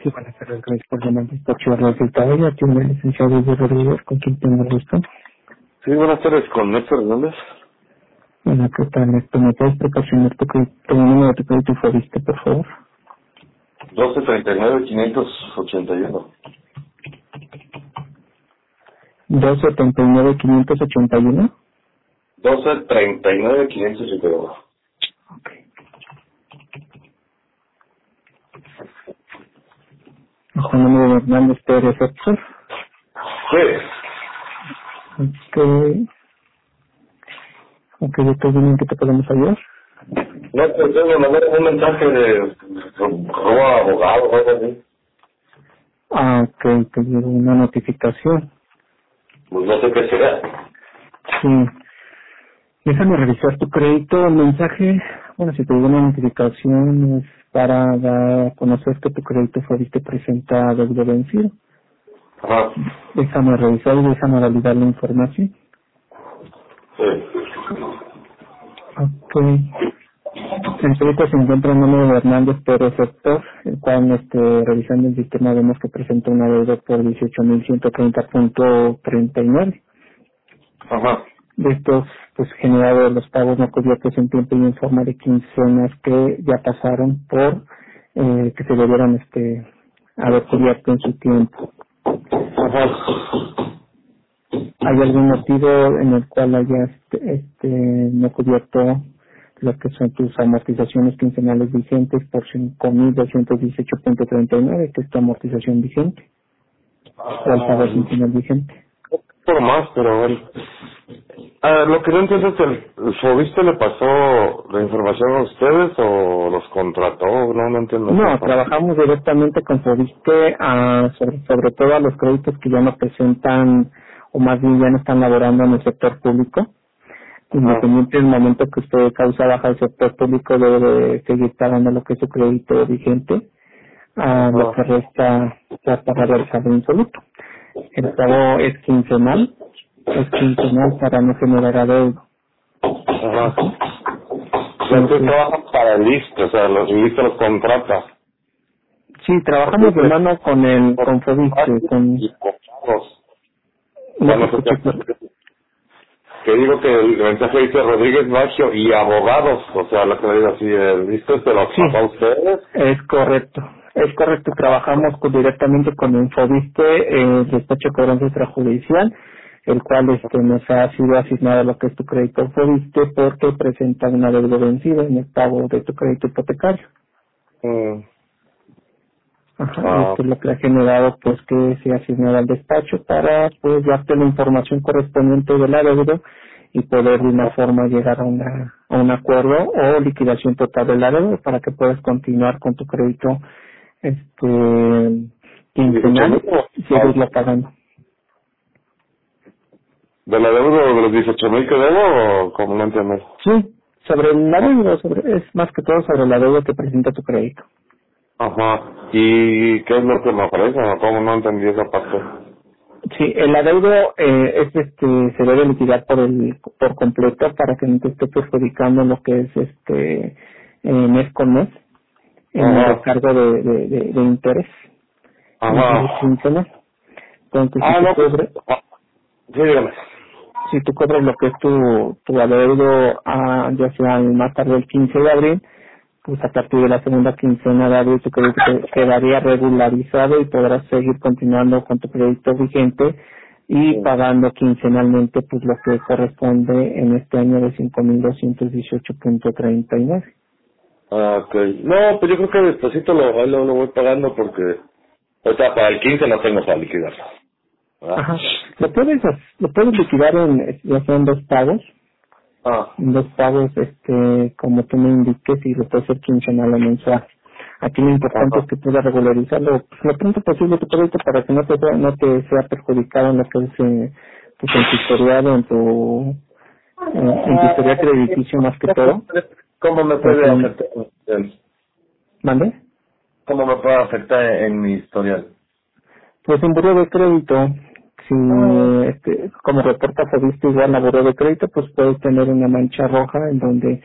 Sí, buenas tardes, gracias por llamar al despacho de resultado. Ya tiene el licenciado Hugo Rodríguez, con quien tengo el gusto. Sí, buenas tardes, con Néstor Hernández. Bueno, ¿qué tal, Néstor? ¿Me puedes proporcionar tu número de tu crédito Fobiste, por favor? 1239-581. 279-581. 1239-581. Ok. Juan Manuel Hernández Pérez Héctor. Sí. Ok. Ok, yo estoy bien, ¿qué te podemos ayudar? No, pues tengo un mensaje de robo abogado o algo así. Ah, ok, te llegó una notificación. Pues no sé qué será. Sí. Déjame revisar tu crédito. El mensaje, bueno, si te llegó una notificación es para dar a conocer que tu crédito Fobiste presenta deuda vencido. Ajá. Déjame revisar y déjame validar la información. Sí. Ok. En crédito se encuentra el número de Hernández Pérez Héctor, el cual, revisando el sistema, vemos que presenta una deuda por 18.130.39. Ajá. De estos, pues, generado los pagos no cubiertos en tiempo y en forma de quincenas que ya pasaron por que se debieron haber cubierto en su tiempo. Ajá. ¿Hay algún motivo en el cual hayas no cubierto lo que son tus amortizaciones quincenales vigentes por 5.218.39, que es tu amortización vigente, o el pago quincenal vigente? Por más, pero bueno. Lo que no entiendo es que el Fobiste le pasó la información a ustedes o los contrató, no entiendo esa No, parte. trabajamos directamente con Fobiste, sobre todo a los créditos que ya no presentan, o más bien ya no están laborando en el sector público. Ajá. Independiente del momento que usted causa baja del sector público, debe de seguir pagando lo que es su crédito vigente, a lo Ajá. que resta ya para realizar el insoluto. El pago es quincenal para no generar adeudo. Ajá. O sea, ustedes Entonces, trabajan para el ISSSTE, o sea, el ISSSTE los contrata. sí, Porque trabajamos de ustedes mano con Fobiste, y abogados. no te Bueno, pues escuché, que digo que el mensaje dice Rodríguez Baggio y abogados, o sea, lo que le digo así, el ISSSTE se los sí, pasó a ustedes. es correcto, trabajamos directamente con Infoviste, el despacho de cobranza extrajudicial, el cual nos ha sido asignado lo que es tu crédito Infoviste porque presenta una deuda vencida en el pago de tu crédito hipotecario. Mm. Ajá, y Ah, esto es lo que ha generado pues que se asignara al despacho para pues darte la información correspondiente de la deuda y poder de una forma llegar a un acuerdo o liquidación total de la deuda para que puedas continuar con tu crédito quincenal 18,000 y seguirlo pagando. de la deuda de los 18,000 que debo, o como no entiendes. Sí, sobre la deuda, es más que todo sobre la deuda que presenta tu crédito. Ajá. ¿Y qué es lo que me ofrece? ¿O cómo no entendí esa parte? Sí, el adeudo se debe liquidar por completo para que no te esté perjudicando lo que es mes con mes en el Ajá. recargo de interés en pago Ajá. quincenal. Entonces, No, pues, sí, dígame. si tú cobras lo que es tu adeudo ya sea más tarde el 15 de abril, pues a partir de la segunda quincena de abril tu crédito quedaría regularizado y podrás seguir continuando con tu crédito vigente y Sí. pagando quincenalmente pues lo que corresponde en este año de 5.218.39. Ok. No, pues yo creo que despacito lo voy pagando porque ahorita para el 15 no tengo para liquidarlo. ¿Verdad? Ajá. Lo puedes liquidar ya sean Ah, en dos pagos, como tú me indiques, y lo puedes hacer quincenal o mensual. Aquí lo importante es ajá. que puedas regularizarlo pues, lo pronto posible tu crédito para que no te sea perjudicado en lo que es pues, en tu historial o en tu historial crediticio más que todo. ¿Cómo me puede Porque, afectar en mi historial? ¿mande? ¿Cómo me puede afectar en mi historial? Pues en buró de crédito, si como reporta Fobiste igual a buró de crédito, pues puedes tener una mancha roja en donde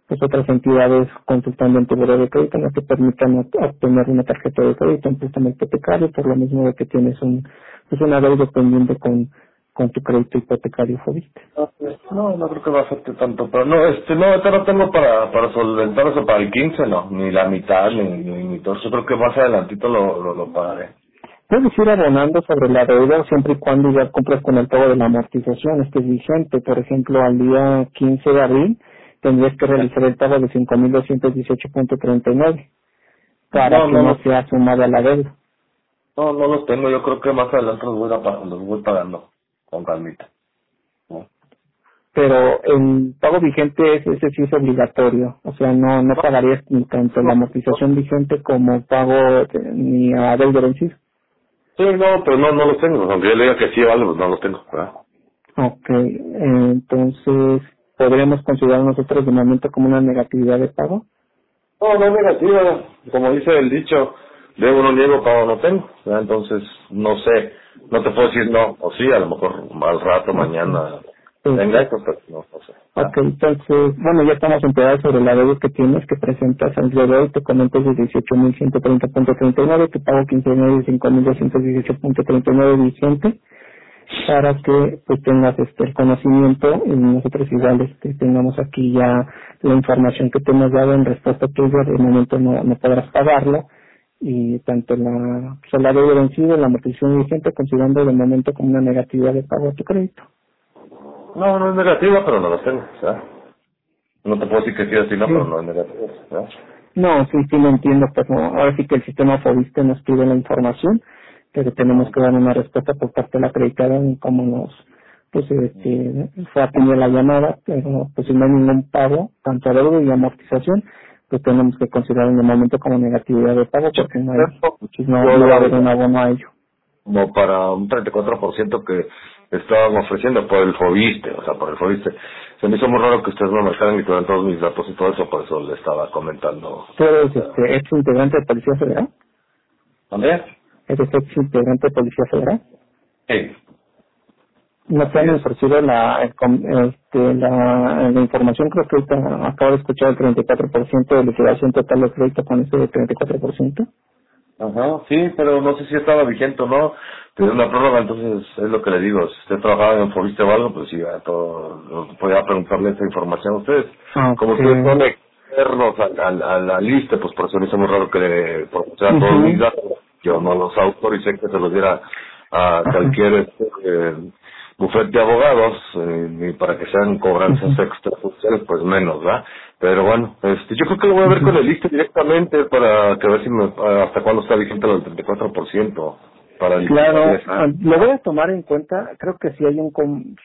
pues otras entidades consultando en tu buró de crédito no te permitan obtener una tarjeta de crédito en préstamo hipotecario, por lo mismo de que tienes una deuda pendiente con tu crédito hipotecario Fobiste. No creo que va a afecte tanto, pero ahorita no tengo para solventar eso para el 15, no, ni la mitad, ni todo eso. Creo que más adelantito lo pagaré. Puedes ir abonando sobre la deuda siempre y cuando ya cumplas con el pago de la amortización, este es vigente. Por ejemplo, al día 15 de abril tendrías que realizar el pago de 5,218.39 para que no sea sumada la deuda. No los tengo, yo creo que más adelante los voy pagando con calmita. ¿No? Pero el pago vigente ese sí es obligatorio, o sea, no pagarías ni tanto la amortización vigente como pago ni a deuda vencida. Sí, pero no los tengo, aunque yo le diga que sí vale, pues no los tengo, ¿verdad? Ok, entonces, ¿podríamos considerar nosotros de momento como una negatividad de pago? No es negativa, como dice el dicho, debo no niego, pago no tengo, ¿verdad? Entonces, no sé, no te puedo decir no, o sí, a lo mejor al rato, mañana, venga, esto, pero no sé. Ok, entonces, bueno, ya estamos enterados sobre la deuda que tienes, que presentas al día de hoy, te comentas de 18,130.39, te pago 15 de 5,218.39 vigente, para que pues tengas el conocimiento y nosotros igual tengamos aquí ya la información que te hemos dado en respuesta tuya, de momento no podrás pagarlo, y tanto la deuda vencida, la amortización vigente, considerando de momento como una negatividad de pago a tu crédito. No es negativa, pero no lo tengo, ¿sabes? No te puedo decir que sí así, no, pero no es negativa, ¿sabes? No, sí lo entiendo, pero ahora sí que el sistema Fobiste nos pide la información, pero tenemos que dar una respuesta por parte de la acreditada en cómo fue atendida la llamada, pero pues si no hay ningún pago, tanto deuda y amortización, pues tenemos que considerar en el momento como negatividad de pago, porque no va a haber un abono a ello. Como para un 34% que estaban ofreciendo por el Fobiste, Se me hizo muy raro que ustedes no marcaran y tuvieran todos mis datos y todo eso, por eso le estaba comentando. ¿Tú eres ex integrante de Policía Federal? ¿Dónde? ¿Eres ex integrante de Policía Federal? Sí. No te han ofrecido la información, creo que ahorita acabo de escuchar el 34% de liquidación total de crédito con ese 34%. Ajá, sí, pero no sé si estaba vigente o no. Tenía una prórroga, entonces es lo que le digo. Si usted trabajaba en Fobiste o algo, pues sí, podía preguntarle esa información a ustedes. Como ustedes son externos a la lista, pues por eso me hizo muy raro que le proporcionara todos mis datos. Yo no los autoricé que se los diera a cualquier bufete de abogados, ni para que sean cobranzas extrajudiciales, pues menos, ¿verdad? Pero bueno, yo creo que lo voy a ver con el lista directamente para que ver si hasta cuándo está vigente lo del 34%. Claro, lo voy a tomar en cuenta. Creo que sí hay un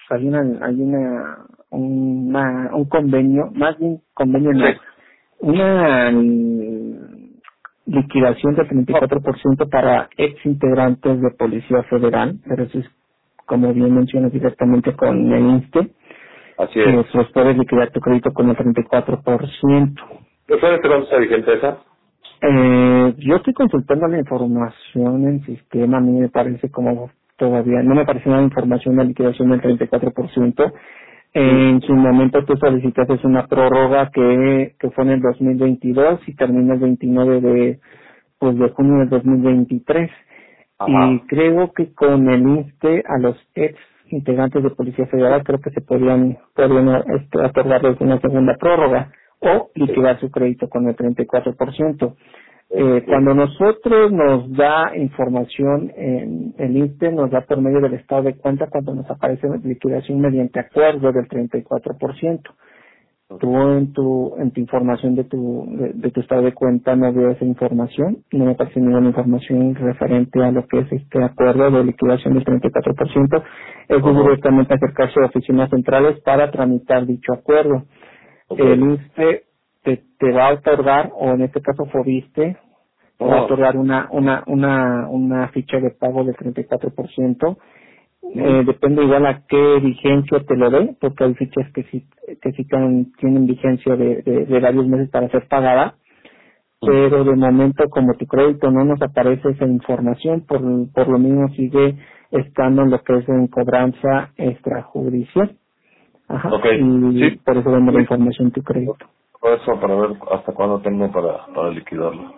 convenio, más bien convenio no, una liquidación del 34% para ex integrantes de Policía Federal, pero eso es, como bien mencionas, directamente con el INSTE. Así es. Pues puedes liquidar tu crédito con el 34%. ¿Qué fue cuándo está vigente esa? Yo estoy consultando la información en sistema, a mí me parece como todavía, no me parece nada de información de liquidación del 34%. En su momento tú solicitaste una prórroga que fue en el 2022 y termina el 29 de junio del 2023. Ajá. Y creo que con el INSTE a los ex integrantes de Policía Federal creo que se podrían otorgarles una segunda prórroga o liquidar su crédito con el 34%. Cuando nosotros nos da información en el INSTE, nos da por medio del estado de cuenta cuando nos aparece liquidación mediante acuerdo del 34%. Tú en tu información de tu estado de cuenta no veo esa información, no me aparece ninguna información referente a lo que es este acuerdo de liquidación del 34%. Es directamente acercarse a oficinas centrales para tramitar dicho acuerdo. El INSTE te va a otorgar, o en este caso Fobiste, va a otorgar una ficha de pago del 34%. Depende igual a qué vigencia te lo dé, porque hay fichas que sí tienen vigencia de varios meses para ser pagada, pero de momento como tu crédito no nos aparece esa información, por lo mismo sigue estando en lo que es en cobranza extrajudicial. Ajá. Y por eso vemos la información tu crédito. todo eso para ver hasta cuándo tengo para liquidarlo.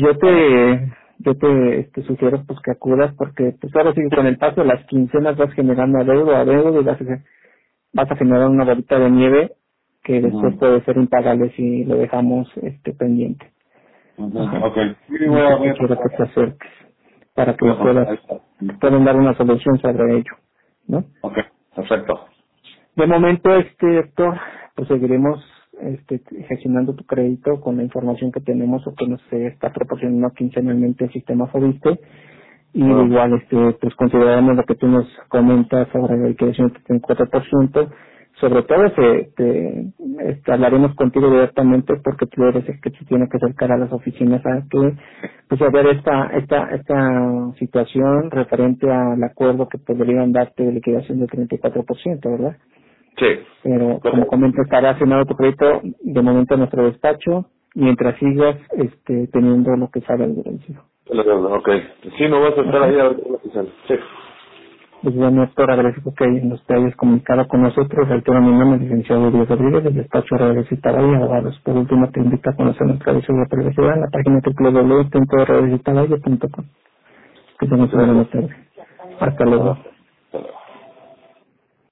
Yo te sugiero pues que acudas porque pues ahora sí que con el paso de las quincenas vas generando adeudo y vas a generar una bolita de nieve que después puede ser impagable si lo dejamos pendiente. Okay. Sí, Quiero que te acerques para que puedan dar una solución sobre ello, ¿no? Okay, perfecto. De momento, Héctor, pues seguiremos gestionando tu crédito con la información que tenemos o que nos está proporcionando quincenalmente el sistema Fobiste, y igual pues consideramos lo que tú nos comentas sobre la liquidación del 34%. Sobre todo hablaremos contigo directamente porque tú eres el que se tiene que acercar a las oficinas a que pues a ver esta situación referente al acuerdo que podrían darte de liquidación del 34%, ¿verdad? Sí. Pero como comento, estará asignado tu crédito de momento a nuestro despacho mientras sigas teniendo lo que sale del vencido. Okay. Sí, no vas a estar ahí a ver qué sale. Sí. Pues bueno, Héctor, agradezco que nos te hayas comunicado con nosotros. Reitero mi nombre, licenciado Díaz Rodríguez, del despacho Reales y Abogados. Por último, te invito a conocer nuestra visión de privacidad en la página www.realesytaballa.com. Que tengas una buena tarde. Hasta luego.